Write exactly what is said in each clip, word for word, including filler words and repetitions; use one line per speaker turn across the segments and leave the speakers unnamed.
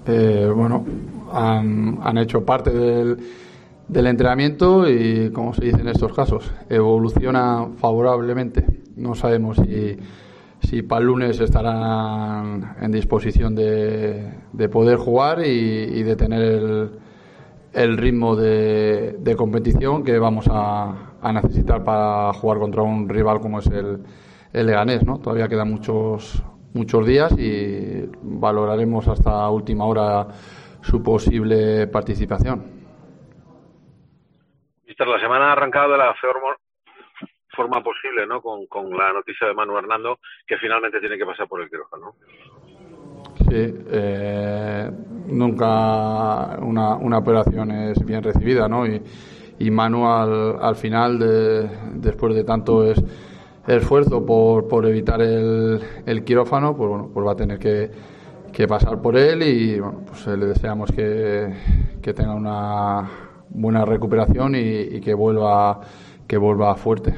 Eh, bueno, han, han hecho parte del, del entrenamiento y, como se dice en estos casos, evoluciona favorablemente. No sabemos si, si para el lunes estarán en disposición de, de poder jugar y, y de tener el, el ritmo de, de competición que vamos a, a necesitar para jugar contra un rival como es el, el Leganés, ¿no? Todavía quedan muchos muchos días y valoraremos hasta última hora su posible participación.
Mister, la semana ha arrancado de la peor forma posible, ¿no? Con, con la noticia de Manu Hernando, que finalmente tiene que pasar por el quirófano.
Sí, eh, nunca una, una operación es bien recibida, ¿no? Y, y Manu al, al final, de, después de tanto es, esfuerzo por, por evitar el, el quirófano, pues bueno, pues va a tener que, que pasar por él y bueno, pues le deseamos que, que tenga una buena recuperación y, y que vuelva que vuelva fuerte.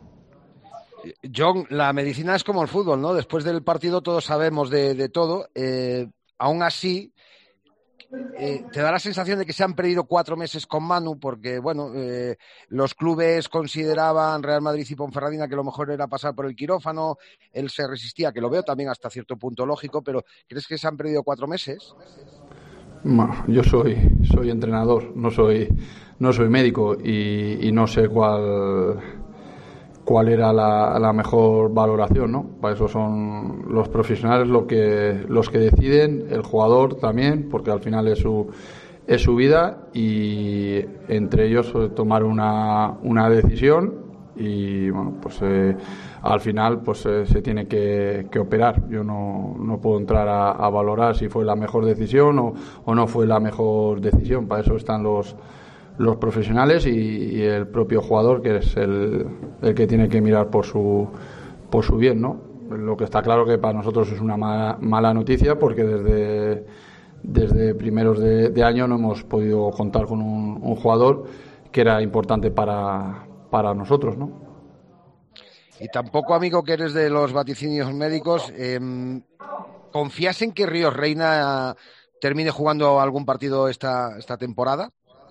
John, la medicina es como el fútbol, ¿no? Después del partido todos sabemos de, de todo. Eh, aún así, eh, te da la sensación de que se han perdido cuatro meses con Manu, porque, bueno, eh, los clubes consideraban, Real Madrid y Ponferradina, que lo mejor era pasar por el quirófano. Él se resistía, que lo veo también hasta cierto punto lógico, pero ¿crees que se han perdido cuatro meses?
Bueno, yo soy soy entrenador, no soy no soy médico y, y no sé cuál cuál era la, la mejor valoración, ¿no? Para eso son los profesionales lo que, los que deciden, el jugador también, porque al final es su, es su vida y entre ellos tomar una, una decisión y bueno, pues eh, al final pues eh, se tiene que, que operar. Yo no, no puedo entrar a, a valorar si fue la mejor decisión o, o no fue la mejor decisión. Para eso están los los profesionales y, y el propio jugador, que es el, el que tiene que mirar por su por su bien, ¿no? Lo que está claro que para nosotros es una mala, mala noticia porque desde desde primeros de, de año no hemos podido contar con un, un jugador que era importante para para nosotros, ¿no?
Y tampoco, amigo, que eres de los vaticinios médicos, eh, ¿confías en que Ríos Reina termine jugando algún partido esta esta temporada?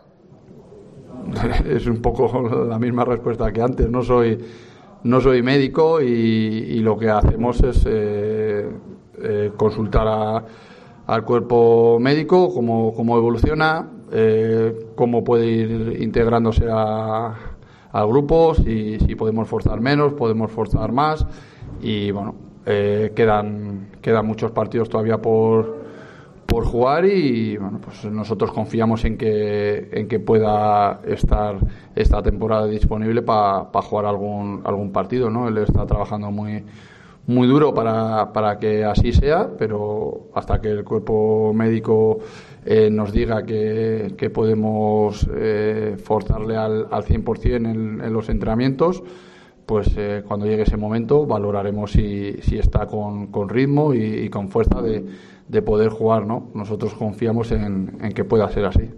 Es un poco la misma respuesta que antes. No soy no soy médico y, y lo que hacemos es eh, eh, consultar a, al cuerpo médico cómo, cómo evoluciona, eh, cómo puede ir integrándose a, al grupo, si, si podemos forzar menos, podemos forzar más y bueno, eh, quedan quedan muchos partidos todavía por por jugar y bueno, pues nosotros confiamos en que en que pueda estar esta temporada disponible para pa jugar algún algún partido, ¿no? Él está trabajando muy muy duro para, para que así sea, pero hasta que el cuerpo médico eh, nos diga que, que podemos eh, forzarle al, al cien por ciento en, en los entrenamientos, pues eh, cuando llegue ese momento valoraremos si, si está con, con ritmo y, y con fuerza de, de poder jugar, ¿no? Nosotros confiamos en, en que pueda ser así.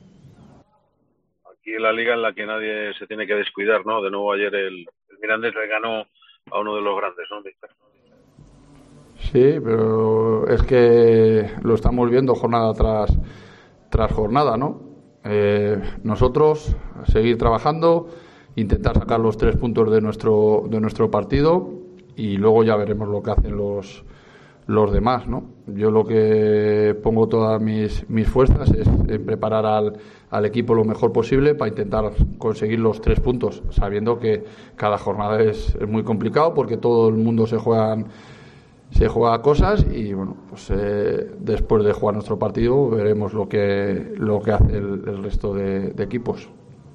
Aquí en la liga en la que nadie se tiene que descuidar, ¿no? De nuevo ayer el, el Mirandés le ganó a uno de los grandes, ¿no, mister?
Sí, pero es que lo estamos viendo jornada tras, tras jornada, ¿no? Eh, nosotros seguir trabajando, intentar sacar los tres puntos de nuestro de nuestro partido y luego ya veremos lo que hacen los los demás, ¿no? Yo lo que pongo todas mis, mis fuerzas es en preparar al, al equipo lo mejor posible para intentar conseguir los tres puntos, sabiendo que cada jornada es, es muy complicado porque todo el mundo se juegan se juega cosas y bueno, pues eh, después de jugar nuestro partido veremos lo que lo que hace el, el resto de, de equipos.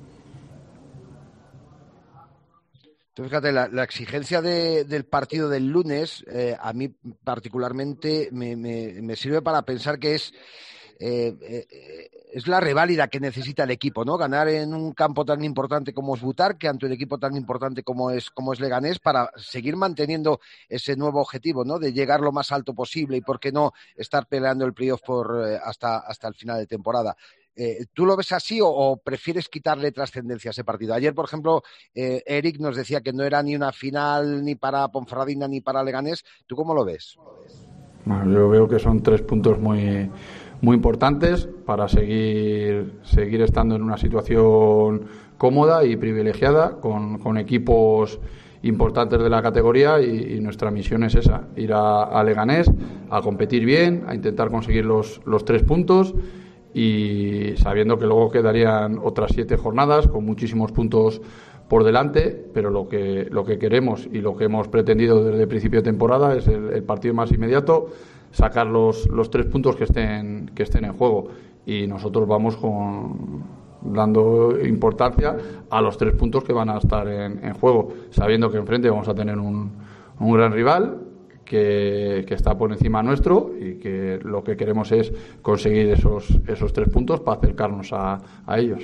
Entonces, fíjate, la, la exigencia de, del partido del lunes, eh, a mí particularmente me, me, me sirve para pensar que es, eh, eh, es la reválida que necesita el equipo, ¿no? Ganar en un campo tan importante como es Butarque, ante un equipo tan importante como es, como es Leganés, para seguir manteniendo ese nuevo objetivo, ¿no? De llegar lo más alto posible y, ¿por qué no, estar peleando el playoff por, eh, hasta, hasta el final de temporada? Eh, ¿Tú lo ves así o, o prefieres quitarle trascendencia a ese partido? Ayer, por ejemplo, eh, Eric nos decía que no era ni una final ni para Ponferradina ni para Leganés. ¿Tú cómo lo ves?
Bueno, yo veo que son tres puntos muy muy importantes para seguir, seguir estando en una situación cómoda y privilegiada con, con equipos importantes de la categoría y, y nuestra misión es esa, ir a, a Leganés a competir bien, a intentar conseguir los, los tres puntos y sabiendo que luego quedarían otras siete jornadas con muchísimos puntos por delante, pero lo que lo que queremos y lo que hemos pretendido desde el principio de temporada es el, el partido más inmediato, sacar los, los tres puntos que estén que estén en juego y nosotros vamos con dando importancia a los tres puntos que van a estar en, en juego, sabiendo que enfrente vamos a tener un, un gran rival que, que está por encima nuestro y que lo que queremos es conseguir esos esos tres puntos para acercarnos a, a ellos.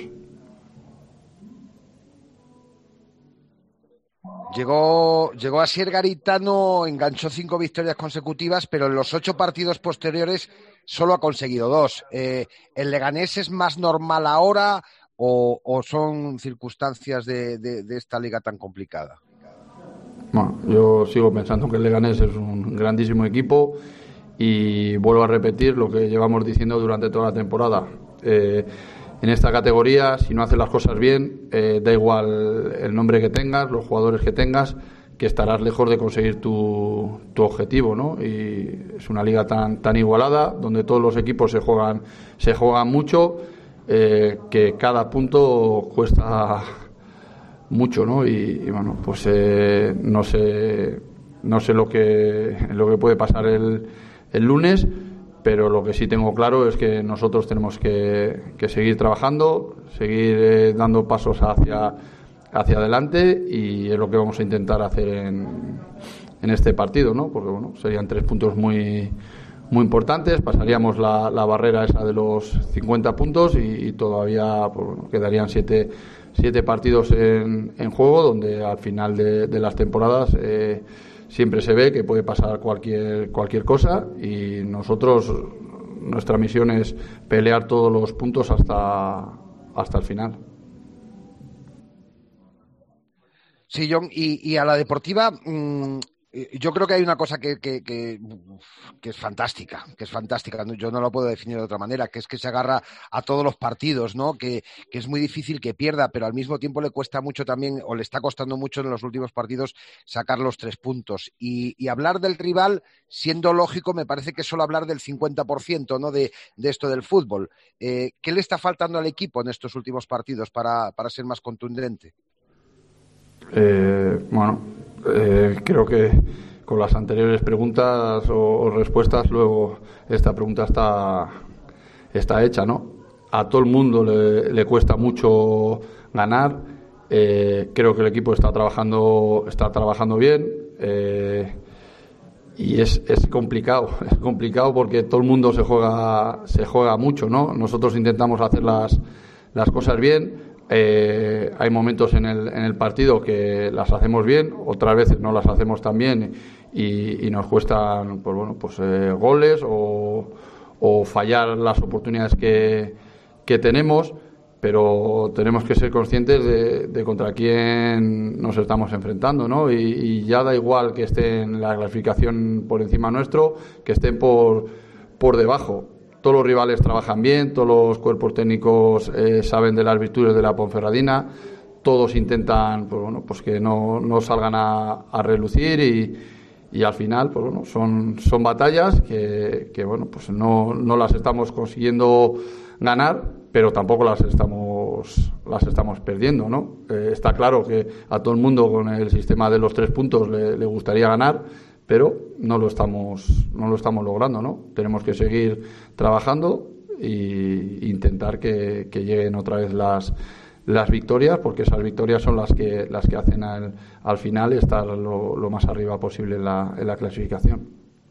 Llegó, llegó a ser Garitano, enganchó cinco victorias consecutivas, pero en los ocho partidos posteriores solo ha conseguido dos. Eh, ¿El Leganés es más normal ahora o, o son circunstancias de, de, de esta liga tan complicada?
Bueno, yo sigo pensando que el Leganés es un grandísimo equipo y vuelvo a repetir lo que llevamos diciendo durante toda la temporada. Eh, En esta categoría, si no haces las cosas bien, eh, da igual el nombre que tengas, los jugadores que tengas, que estarás lejos de conseguir tu, tu objetivo, ¿no? Y es una liga tan tan igualada, donde todos los equipos se juegan se juegan mucho, eh, que cada punto cuesta mucho, ¿no? Y, y bueno, pues eh, no sé no sé lo que lo que puede pasar el, el lunes. Pero lo que sí tengo claro es que nosotros tenemos que, que seguir trabajando, seguir eh, dando pasos hacia, hacia adelante y es lo que vamos a intentar hacer en, en este partido, ¿no? Porque bueno, serían tres puntos muy, muy importantes, pasaríamos la, la barrera esa de los cincuenta puntos y, y todavía pues, bueno, quedarían siete, siete partidos en, en juego, donde al final de, de las temporadas eh, siempre se ve que puede pasar cualquier cualquier cosa y nosotros, nuestra misión es pelear todos los puntos hasta, hasta el final.
Sí, John, y, y a la deportiva, mmm, yo creo que hay una cosa que, que, que, que es fantástica, que es fantástica, yo no lo puedo definir de otra manera, que es que se agarra a todos los partidos, ¿no? Que, que es muy difícil que pierda, pero al mismo tiempo le cuesta mucho también, o le está costando mucho en los últimos partidos sacar los tres puntos. Y, y hablar del rival, siendo lógico, me parece que es solo hablar del cincuenta por ciento, ¿no? de, de esto del fútbol. Eh, ¿Qué le está faltando al equipo en estos últimos partidos para, para ser más contundente?
Eh, bueno, eh, creo que con las anteriores preguntas o, o respuestas, luego esta pregunta está, está hecha, ¿no? A todo el mundo le, le cuesta mucho ganar. Eh, creo que el equipo está trabajando, está trabajando bien. Eh, y es, es complicado, es complicado porque todo el mundo se juega, se juega mucho, ¿no? Nosotros intentamos hacer las, las cosas bien. Eh, hay momentos en el, en el partido que las hacemos bien, otras veces no las hacemos tan bien y, y nos cuestan pues bueno, pues, eh, goles o, o fallar las oportunidades que, que tenemos, pero tenemos que ser conscientes de, de contra quién nos estamos enfrentando, ¿no? Y, y ya da igual que estén en la clasificación por encima nuestro, que estén por, por debajo. Todos los rivales trabajan bien, todos los cuerpos técnicos eh, saben de las virtudes de la Ponferradina, todos intentan pues bueno, pues que no, no salgan a, a relucir y, y al final pues bueno, son, son batallas que, que bueno, pues no, no las estamos consiguiendo ganar, pero tampoco las estamos, las estamos perdiendo, ¿no? Eh, está claro que a todo el mundo con el sistema de los tres puntos le, le gustaría ganar, pero no lo estamos no lo estamos logrando, ¿no? Tenemos que seguir trabajando e intentar que, que lleguen otra vez las las victorias, porque esas victorias son las que las que hacen al, al final estar lo, lo más arriba posible en la, en la clasificación.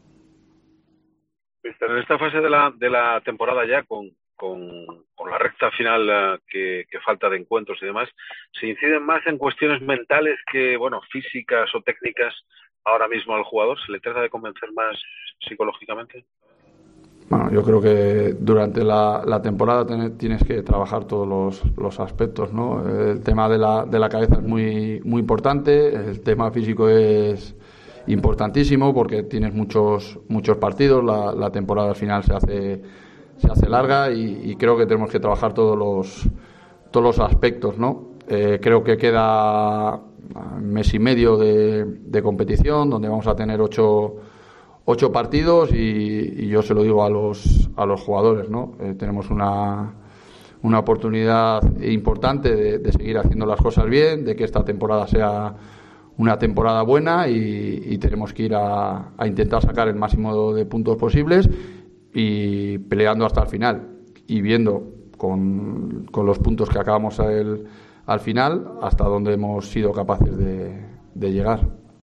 Mister, en esta fase de la de la temporada ya con con, con la recta final uh, que, que falta de encuentros y demás, se inciden más en cuestiones mentales que, bueno, físicas o técnicas ahora mismo al jugador. ¿Se le trata de convencer más psicológicamente?
Bueno, yo creo que durante la, la temporada ten, tienes que trabajar todos los, los aspectos, ¿no? El tema de la, de la cabeza es muy, muy importante, el tema físico es importantísimo porque tienes muchos, muchos partidos, la, la temporada al final se hace se hace larga y, y creo que tenemos que trabajar todos los todos los aspectos, ¿no? Eh, creo que queda un mes y medio de, de competición donde vamos a tener ocho ocho partidos y, y yo se lo digo a los a los jugadores, ¿no? Eh, tenemos una una oportunidad importante de, de seguir haciendo las cosas bien, de que esta temporada sea una temporada buena y, y tenemos que ir a, a intentar sacar el máximo de puntos posibles y peleando hasta el final y viendo con, con los puntos que acabamos el, al final hasta dónde hemos sido capaces de, de llegar.